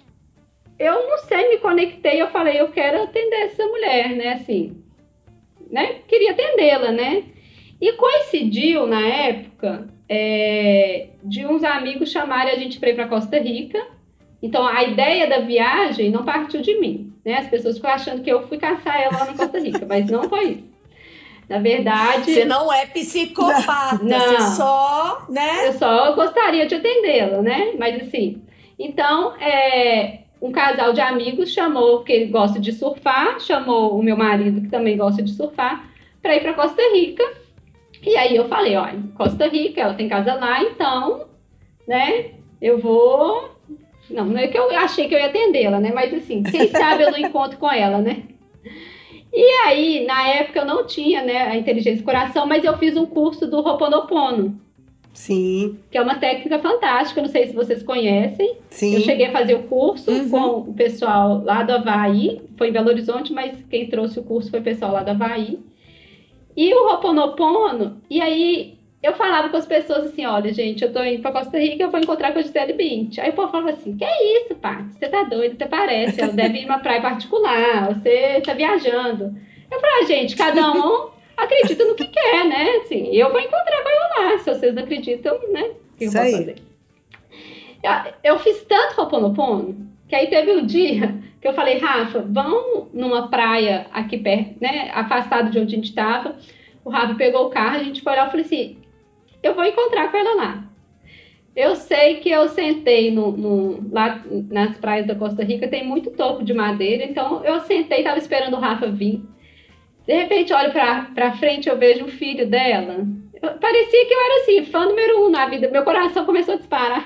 eu não sei, me conectei, eu falei, eu quero atender essa mulher, né, assim, né, queria atendê-la, né, e coincidiu na época é, de uns amigos chamarem a gente para ir para Costa Rica. Então a ideia da viagem não partiu de mim, né, as pessoas ficam achando que eu fui caçar ela lá na Costa Rica, mas não foi isso. Na verdade... Você não é psicopata, não, você só, né? Eu só gostaria de atendê-la, né? Mas assim, então, é, um casal de amigos chamou, porque ele gosta de surfar, chamou o meu marido, que também gosta de surfar, para ir para Costa Rica. E aí eu falei, ó, Costa Rica, ela tem casa lá, então, né, eu vou... Não, não é que eu achei que eu ia atendê-la, né? Mas assim, quem sabe eu não encontro com ela, né? E aí, na época, eu não tinha, né, a inteligência do coração, mas eu fiz um curso do Ho'oponopono. Sim. Que é uma técnica fantástica, não sei se vocês conhecem. Sim. Eu cheguei a fazer o curso uhum. com o pessoal lá do Havaí, foi em Belo Horizonte, mas quem trouxe o curso foi o pessoal lá do Havaí. E o Ho'oponopono, e aí eu falava com as pessoas assim, olha, gente, eu tô indo pra Costa Rica, eu vou encontrar com a Gisele Bündchen. Aí o povo falava assim, que é isso, Paty? Você tá doido, você parece, ela deve ir numa praia particular, você tá viajando. Eu falei, ah, gente, cada um acredita no que quer, né? Assim, eu vou encontrar com ela lá. Se vocês não acreditam, né? O que eu Isso vou aí. fazer? Eu, eu fiz tanto Ho'oponopono que aí teve um dia que eu falei, Rafa, vamos numa praia aqui perto, né? Afastado de onde a gente estava. O Rafa pegou o carro, a gente foi lá e falei assim, eu vou encontrar com ela lá. Eu sei que eu sentei no, no, lá nas praias da Costa Rica, tem muito topo de madeira, então eu sentei, estava esperando o Rafa vir. De repente, olho para frente, eu vejo o filho dela. Eu, parecia que eu era assim, fã número um na vida, meu coração começou a disparar.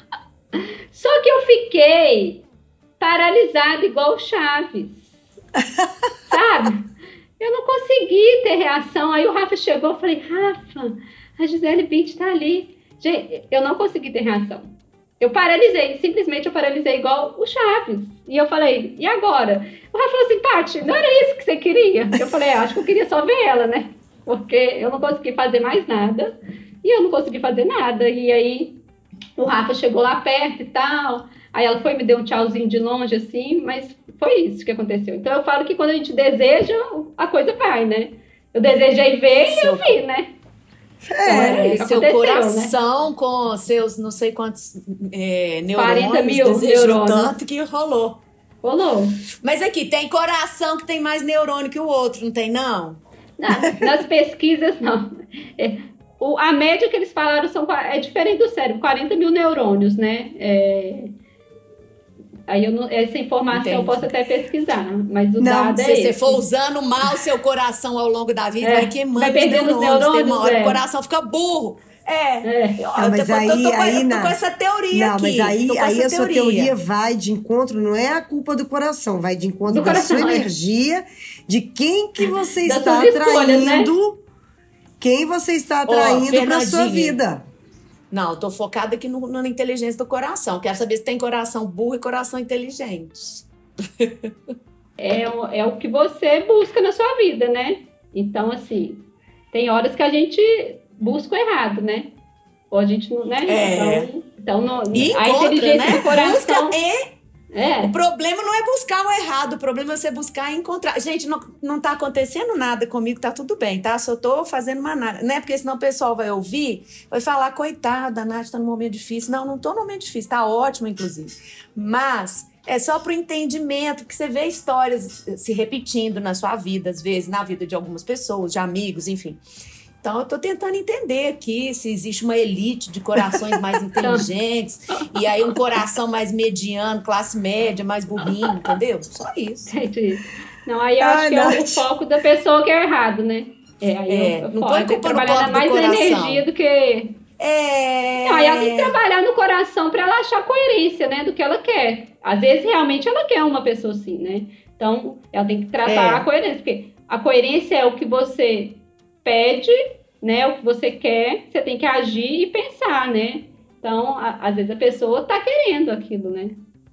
Só que eu fiquei paralisada igual o Chaves, sabe? Eu não consegui ter reação. Aí o Rafa chegou, eu falei, Rafa, a Gisele Bündchen tá ali. Gente, eu não consegui ter reação. Eu paralisei, simplesmente eu paralisei igual o Chaves. E eu falei, e agora? O Rafa falou assim, Paty, não era isso que você queria? Eu falei, acho que eu queria só ver ela, né? Porque eu não consegui fazer mais nada. E eu não consegui fazer nada. E aí o Rafa chegou lá perto e tal. Aí ela foi e me deu um tchauzinho de longe, assim. Mas foi isso que aconteceu. Então eu falo que quando a gente deseja, a coisa vai, né? Eu desejei ver e eu vi, né? É, então, seu coração, né? Com seus não sei quantos é, neurônios, quarenta mil desejou neurônios. Tanto que rolou. Rolou. Mas aqui, tem coração que tem mais neurônio que o outro, não tem não? Não, nas pesquisas, não. É, o, a média que eles falaram são, é diferente do cérebro, quarenta mil neurônios, né? É, aí eu não, essa informação Entendi. Eu posso até pesquisar, mas o não, dado é se esse. você for usando mal seu coração ao longo da vida, é, vai queimando vai perdendo os neurônios, tem uma hora é. o coração fica burro. É, é. Eu, não, mas eu, aí, tô, tô, tô, aí, tô, tô com essa teoria não, aqui. Mas aí, aí a sua teoria. teoria vai de encontro, não é a culpa do coração, vai de encontro do da coração, sua é. energia, de quem que você das está atraindo, né? Quem você está atraindo oh, para sua vida. Não, eu tô focada aqui no, na inteligência do coração. Quero saber se tem coração burro e coração inteligente. É, o, é o que você busca na sua vida, né? Então, assim, tem horas que a gente busca o errado, né? Ou a gente não, né? É. Então, então no, e a encontra, inteligência né? do coração... Busca e... É. O problema não é buscar o errado, o problema é você buscar e encontrar. Gente, não, não tá acontecendo nada comigo, tá tudo bem, tá? Só tô fazendo uma análise, né? Porque senão o pessoal vai ouvir, vai falar, coitada, a Nath tá num momento difícil. Não, não tô num momento difícil, tá ótimo, inclusive. Mas é só pro entendimento, que você vê histórias se repetindo na sua vida, às vezes, na vida de algumas pessoas, de amigos, enfim. Então, eu tô tentando entender aqui se existe uma elite de corações mais inteligentes e aí um coração mais mediano, classe média, mais burrinho, entendeu? Só isso. Entendi. Não, aí eu Ai, acho que Nath. é o foco da pessoa que é errado, né? É, aí É, eu, eu não foco, põe tem que culpa no trabalhar pobre mais do coração. energia do que... É... Não, aí ela tem que trabalhar no coração para ela achar coerência, né, do que ela quer. Às vezes, realmente, ela quer uma pessoa assim, né? Então, ela tem que tratar É. a coerência, porque a coerência é o que você pede, né, o que você quer, você tem que agir e pensar, né? Então, a, às vezes a pessoa tá querendo aquilo, né?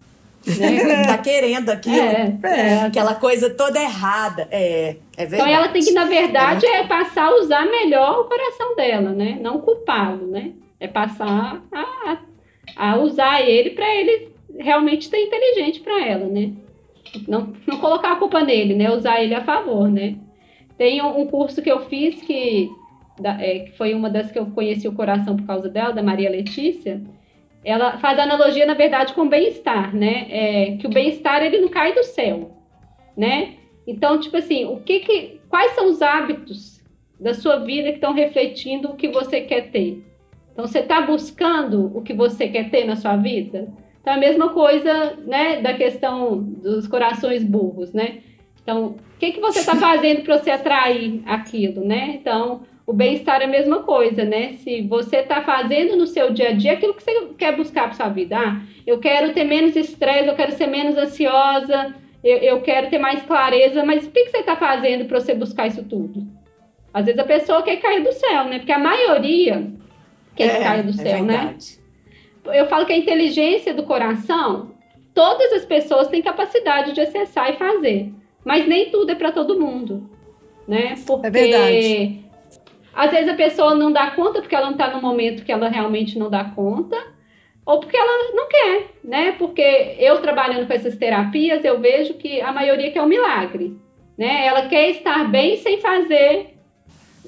né? Tá querendo aquilo, É, é. aquela coisa toda errada. É, é verdade. Então, ela tem que, na verdade, é, é passar a usar melhor o coração dela, né? Não culpá-lo, né? É passar a, a usar ele para ele realmente ser inteligente para ela, né? Não, não colocar a culpa nele, né? Usar ele a favor, né? Tem um, um curso que eu fiz que... Da, é, que foi uma das que eu conheci o coração por causa dela, da Maria Letícia. Ela faz analogia, na verdade, com o bem-estar, né? É, que o bem-estar, ele não cai do céu, né? Então, tipo assim, o que que, quais são os hábitos da sua vida que estão refletindo o que você quer ter? Então, você está buscando o que você quer ter na sua vida? Então, a mesma coisa, né, da questão dos corações burros, né? Então, o que que você está fazendo para você atrair aquilo, né? Então... O bem-estar é a mesma coisa, né? Se você está fazendo no seu dia a dia aquilo que você quer buscar para sua vida. Ah, eu quero ter menos estresse, eu quero ser menos ansiosa, eu, eu quero ter mais clareza, mas o que, que você está fazendo para você buscar isso tudo? Às vezes a pessoa quer cair do céu, né? Porque a maioria quer que é, caia do céu, é né? Eu falo que a inteligência do coração, todas as pessoas têm capacidade de acessar e fazer, mas nem tudo é para todo mundo, né? Porque... É verdade. Às vezes a pessoa não dá conta porque ela não está no momento que ela realmente não dá conta, ou porque ela não quer, né? Porque eu trabalhando com essas terapias, eu vejo que a maioria quer um milagre, né? Ela quer estar bem sem fazer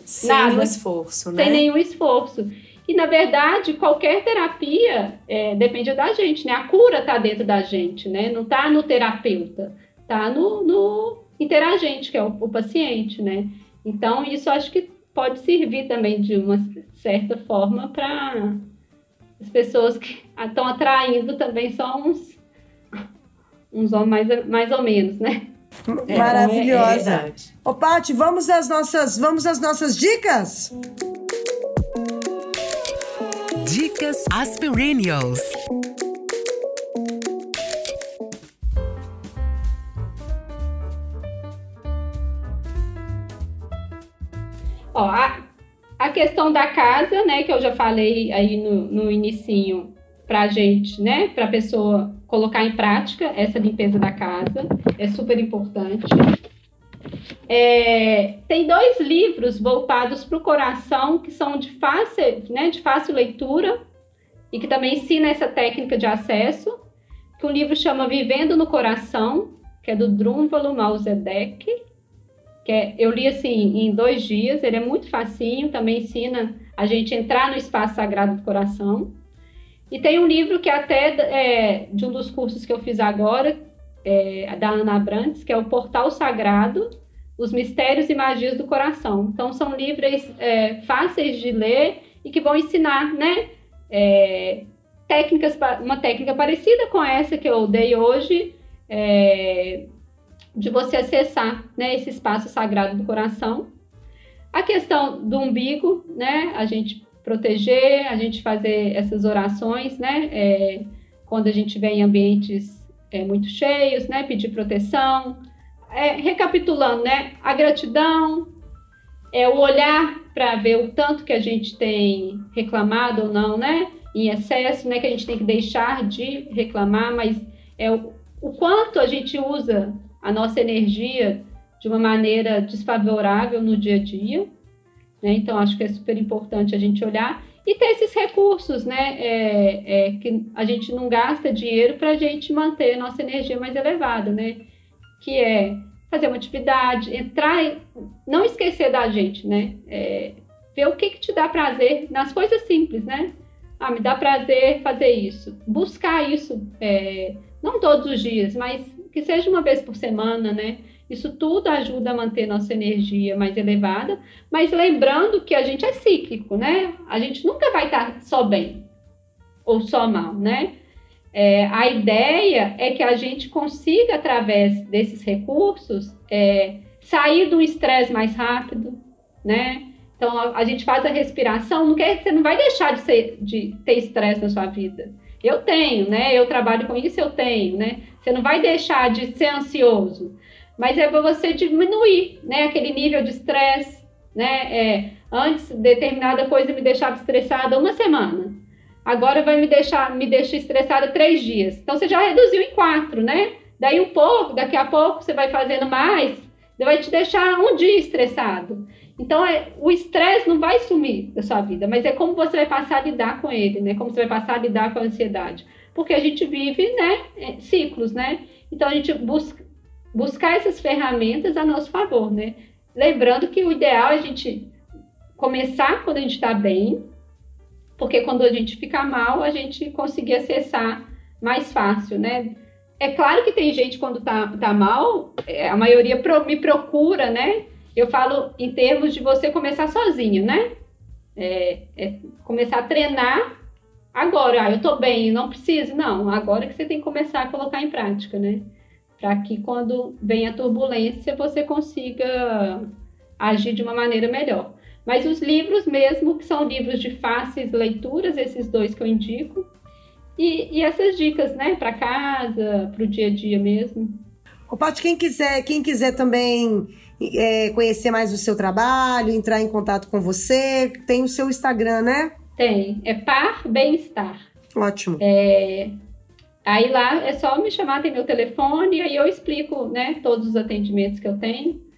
Sem nada. nenhum esforço, né? Sem nenhum esforço. E, na verdade, qualquer terapia é, depende da gente, né? A cura está dentro da gente, né? Não está no terapeuta, está no, no interagente, que é o, o paciente, né? Então, isso acho que pode servir também de uma certa forma para as pessoas que estão atraindo também só uns, uns homens mais, mais ou menos, né? É, maravilhosa. É, é Ô, Paty, vamos às nossas, vamos às nossas dicas? Dicas Aspirinios. Ó, a, a questão da casa, né, que eu já falei aí no, no inicinho, pra gente, né, pra pessoa colocar em prática essa limpeza da casa, é super importante. É, tem dois livros voltados para o coração que são de fácil, né, de fácil leitura e que também ensina essa técnica de acesso, que o livro chama Vivendo no Coração, que é do Drunvalo Melchizedek, que é, eu li assim em dois dias, ele é muito facinho, também ensina a gente entrar no espaço sagrado do coração. E tem um livro que até é de um dos cursos que eu fiz agora, é, da Ana Abrantes, que é o Portal Sagrado, Os Mistérios e Magias do Coração. Então, são livros é, fáceis de ler e que vão ensinar, né, é, técnicas, uma técnica parecida com essa que eu dei hoje, é, de você acessar, né, esse espaço sagrado do coração. A questão do umbigo, né, a gente proteger, a gente fazer essas orações, né, é, quando a gente vem em ambientes é, muito cheios, né, pedir proteção. É, recapitulando, né, a gratidão, é o olhar para ver o tanto que a gente tem reclamado ou não, né, em excesso, né, que a gente tem que deixar de reclamar, mas é o, o quanto a gente usa a nossa energia de uma maneira desfavorável no dia a dia, né, então acho que é super importante a gente olhar e ter esses recursos, né, é, é, que a gente não gasta dinheiro para a gente manter a nossa energia mais elevada, né, que é fazer uma atividade, entrar e não esquecer da gente, né? É, ver o que, que te dá prazer nas coisas simples, né? Ah, me dá prazer fazer isso. Buscar isso, é, não todos os dias, mas que seja uma vez por semana, né? Isso tudo ajuda a manter nossa energia mais elevada, mas lembrando que a gente é cíclico, né? A gente nunca vai estar só bem ou só mal, né? É, a ideia é que a gente consiga, através desses recursos, é, sair do estresse mais rápido, né? Então, a, a gente faz a respiração, não quer, você não vai deixar de, ser, de ter estresse na sua vida. Eu tenho, né? Eu trabalho com isso, eu tenho, né? Você não vai deixar de ser ansioso, mas é para você diminuir, né? Aquele nível de estresse, né? É, antes, determinada coisa me deixava estressada uma semana. Agora vai me deixar, me deixa estressada três dias. Então, você já reduziu em quatro, né? Daí um pouco, daqui a pouco você vai fazendo mais, vai te deixar um dia estressado. Então, é, o estresse não vai sumir da sua vida, mas é como você vai passar a lidar com ele, né? Como você vai passar a lidar com a ansiedade. Porque a gente vive, né, ciclos, né? Então, a gente busca, buscar essas ferramentas a nosso favor, né? Lembrando que o ideal é a gente começar quando a gente está bem, porque quando a gente fica mal, a gente conseguir acessar mais fácil, né? É claro que tem gente quando tá, tá mal, a maioria pro, me procura, né? Eu falo em termos de você começar sozinho, né? É, é começar a treinar agora. Ah, eu tô bem, não preciso. Não, agora que você tem que começar a colocar em prática, né? Para que quando vem a turbulência, você consiga agir de uma maneira melhor. Mas os livros mesmo, que são livros de fáceis leituras, esses dois que eu indico, e, e essas dicas, né, para casa, para o dia a dia mesmo. Ô, Paty, quem quiser, quem quiser também é, conhecer mais o seu trabalho, entrar em contato com você, tem o seu Instagram, né? Tem, é Par Bem-Estar. Ótimo. É, aí lá é só me chamar, tem meu telefone, aí eu explico, né, todos os atendimentos que eu tenho.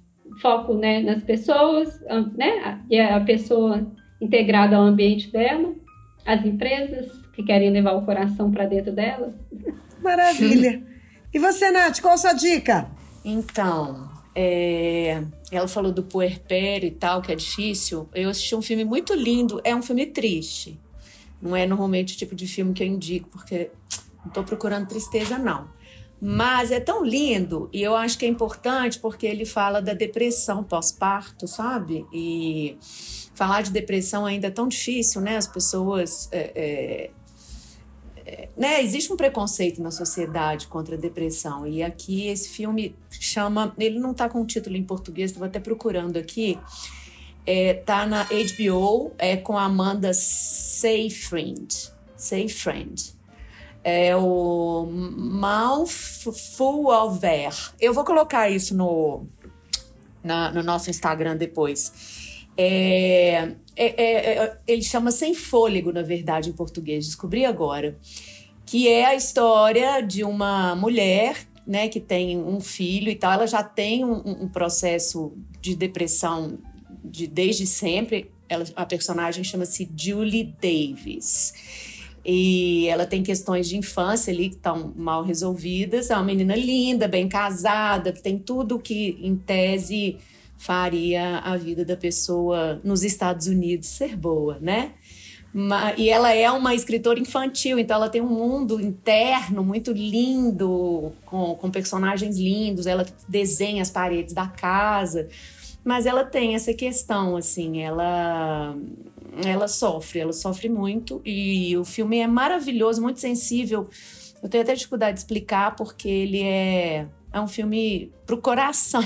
Foco, né, nas pessoas, né, e a pessoa integrada ao ambiente dela, as empresas que querem levar o coração para dentro delas. Maravilha. E você, Nath, qual a sua dica? Então, É, ela falou do puerpério e tal, que é difícil. Eu assisti um filme muito lindo. É um filme triste. Não é normalmente o tipo de filme que eu indico, porque não tô procurando tristeza, não. Mas é tão lindo, e eu acho que é importante porque ele fala da depressão pós-parto, sabe? E falar de depressão ainda é tão difícil, né? As pessoas... É, é, é, né? Existe um preconceito na sociedade contra a depressão. E aqui esse filme chama... Ele não tá com o título em português, estou até procurando aqui. É, tá na H B O, é com a Amanda Seyfried. Seyfried. É o Mouthful of Air. Eu vou colocar isso no, na, no nosso Instagram depois. É, é, é, ele chama Sem Fôlego, na verdade, em português. Descobri agora. Que é a história de uma mulher, né, que tem um filho e tal. Ela já tem um, um processo de depressão de, desde sempre. Ela, a personagem chama-se Julie Davis. E ela tem questões de infância ali que estão mal resolvidas. É uma menina linda, bem casada, que tem tudo que, em tese, faria a vida da pessoa nos Estados Unidos ser boa, né? E ela é uma escritora infantil, então ela tem um mundo interno muito lindo, com, com personagens lindos. Ela desenha as paredes da casa, mas ela tem essa questão, assim, ela... ela sofre, ela sofre muito, e o filme é maravilhoso, muito sensível. Eu tenho até dificuldade de explicar, porque ele é, é um filme pro coração.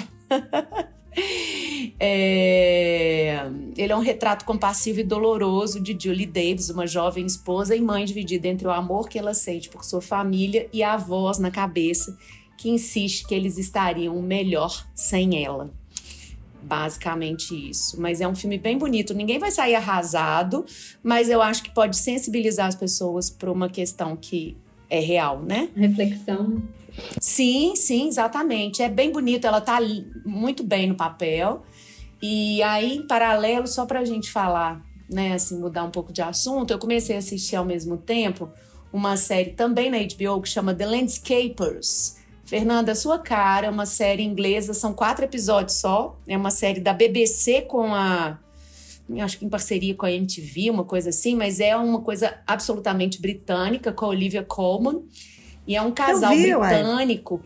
é, ele é um retrato compassivo e doloroso de Julie Davis, uma jovem esposa e mãe dividida entre o amor que ela sente por sua família e a voz na cabeça que insiste que eles estariam melhor sem ela. Basicamente isso. Mas é um filme bem bonito. Ninguém vai sair arrasado, mas eu acho que pode sensibilizar as pessoas para uma questão que é real, né? Reflexão. Sim, sim, exatamente. É bem bonito, ela tá muito bem no papel. E aí, em paralelo, só pra gente falar, né, assim, mudar um pouco de assunto, eu comecei a assistir ao mesmo tempo uma série também na H B O que chama The Landscapers. Fernanda, sua cara, é uma série inglesa, são quatro episódios só, é uma série da B B C com a, acho que em parceria com a M T V, uma coisa assim, mas é uma coisa absolutamente britânica, com a Olivia Colman, e é um casal vi, britânico.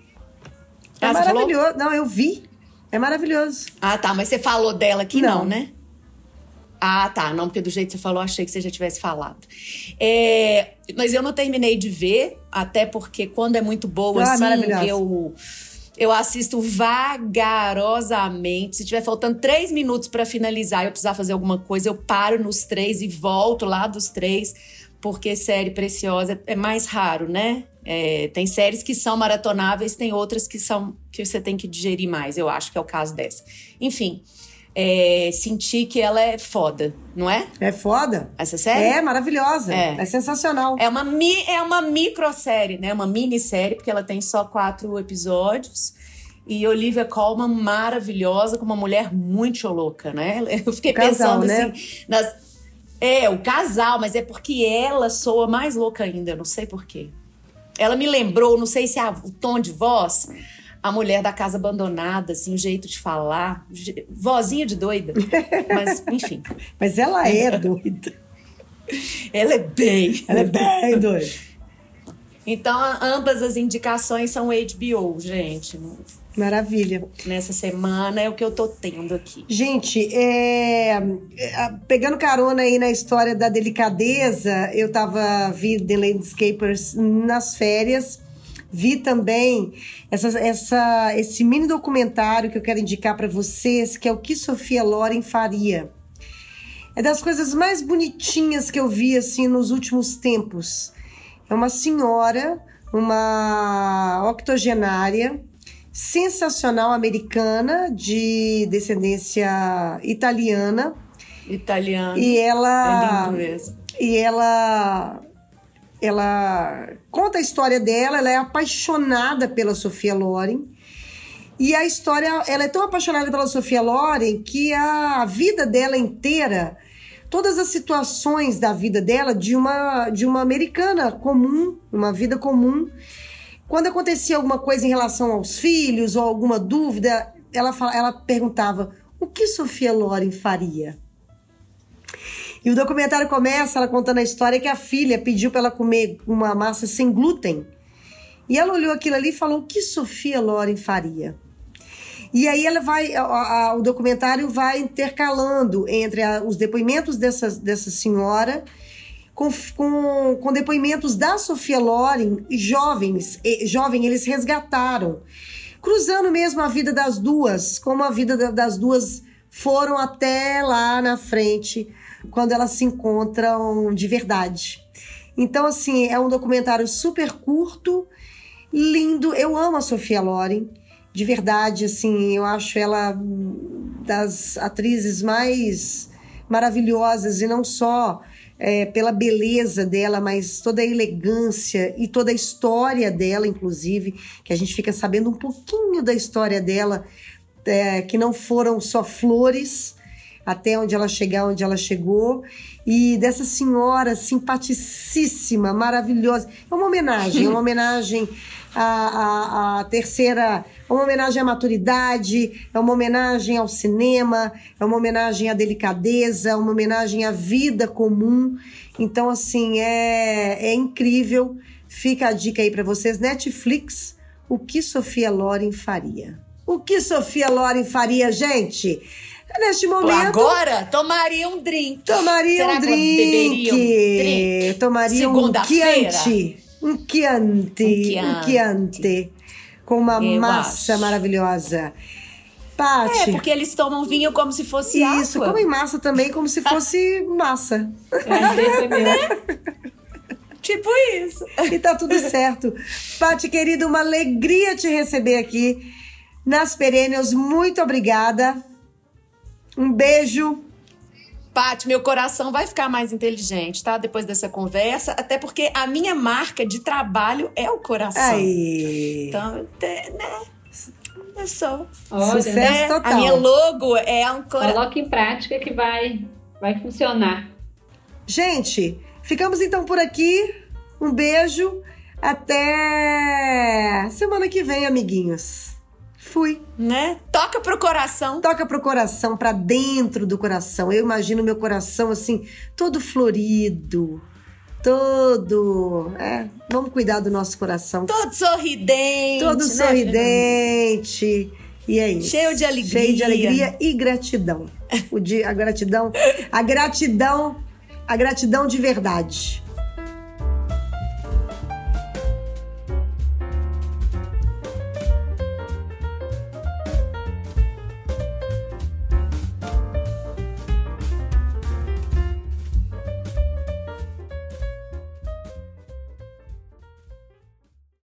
É ah, maravilhoso, não, eu vi, é maravilhoso. Ah, tá, mas você falou dela aqui não, não né? Ah, tá, não, porque do jeito que você falou, achei que você já tivesse falado. É, mas eu não terminei de ver, até porque quando é muito boa, ah, assim, eu, eu assisto vagarosamente. Se tiver faltando três minutos para finalizar e eu precisar fazer alguma coisa, eu paro nos três e volto lá dos três, porque série preciosa é mais raro, né? É, tem séries que são maratonáveis, tem outras que, são, que você tem que digerir mais, eu acho que é o caso dessa. Enfim... É, senti que ela é foda, não é? É foda. Essa série? É maravilhosa, é, é sensacional. É uma, mi, é uma microsérie, né? Uma minissérie, porque ela tem só quatro episódios. E Olivia Colman, maravilhosa, com uma mulher muito louca, né? Eu fiquei casal, pensando né? assim... Nas, é, o casal, mas é porque ela soa mais louca ainda, não sei porquê. Ela me lembrou, não sei se é o tom de voz... A mulher da casa abandonada, assim, o jeito de falar, vozinha de doida, mas enfim. Mas ela é doida. Ela é bem. Ela é bem doida. Então, ambas as indicações são H B O, gente. Maravilha. Nessa semana é o que eu tô tendo aqui. Gente, é, pegando carona aí na história da delicadeza, eu tava vi The Landscapers nas férias. Vi também essa, essa, esse mini documentário que eu quero indicar para vocês, que é o Que Sofia Loren Faria. É das coisas mais bonitinhas que eu vi assim nos últimos tempos. É uma senhora, uma octogenária, sensacional, americana, de descendência italiana. Italiana. E ela... É lindo mesmo. E ela... Ela conta a história dela, ela é apaixonada pela Sofia Loren. E a história, ela é tão apaixonada pela Sofia Loren que a vida dela inteira, todas as situações da vida dela, de uma, de uma americana comum, uma vida comum, quando acontecia alguma coisa em relação aos filhos ou alguma dúvida, ela, fala, ela perguntava, o que Sofia Loren faria? E o documentário começa ela contando a história que a filha pediu para ela comer uma massa sem glúten. E ela olhou aquilo ali e falou, o que Sofia Loren faria? E aí ela vai, a, a, o documentário vai intercalando entre a, os depoimentos dessa, dessa senhora com, com, com depoimentos da Sofia Loren, jovens, e, jovem, eles resgataram, cruzando mesmo a vida das duas, como a vida da, das duas foram até lá na frente, quando elas se encontram de verdade. Então, assim, é um documentário super curto, lindo. Eu amo a Sofia Loren, de verdade, assim, eu acho ela das atrizes mais maravilhosas, e não só é, pela beleza dela, mas toda a elegância e toda a história dela, inclusive, que a gente fica sabendo um pouquinho da história dela, é, que não foram só flores, até onde ela chegar, onde ela chegou, e dessa senhora simpaticíssima, maravilhosa. É uma homenagem, é uma homenagem à, à, à terceira, é uma homenagem à maturidade, é uma homenagem ao cinema, é uma homenagem à delicadeza, é uma homenagem à vida comum. Então, assim, é, é incrível. Fica a dica aí para vocês. Netflix, o que Sofia Loren faria? O que Sofia Loren faria, gente? Neste momento... Agora, tomaria um drink. Tomaria Será um que drink. beberia um drink? Tomaria um Chianti. Um Chianti. Um Chianti. Com uma Eu massa acho. maravilhosa. Paty. É, porque eles tomam vinho como se fosse Isso, água. comem massa também, como se fosse massa. Tipo isso. E tá tudo certo. Paty, querida, uma alegria te receber aqui nas Perennials. Muito obrigada. Um beijo. Paty, meu coração vai ficar mais inteligente, tá? Depois dessa conversa. Até porque a minha marca de trabalho é o coração. Aí. Então, é, né? Eu sou. Olha, Sucesso né? total. A minha logo é um coração. Coloque em prática que vai, vai funcionar. Gente, ficamos então por aqui. Um beijo. Até semana que vem, amiguinhos. Fui. Né? Toca pro coração. Toca pro coração, pra dentro do coração. Eu imagino meu coração assim, todo florido. Todo... É, vamos cuidar do nosso coração. Todo sorridente. Todo né, sorridente. E é isso. Cheio de alegria. Cheio de alegria e gratidão. O dia, a gratidão, a gratidão, a gratidão de verdade.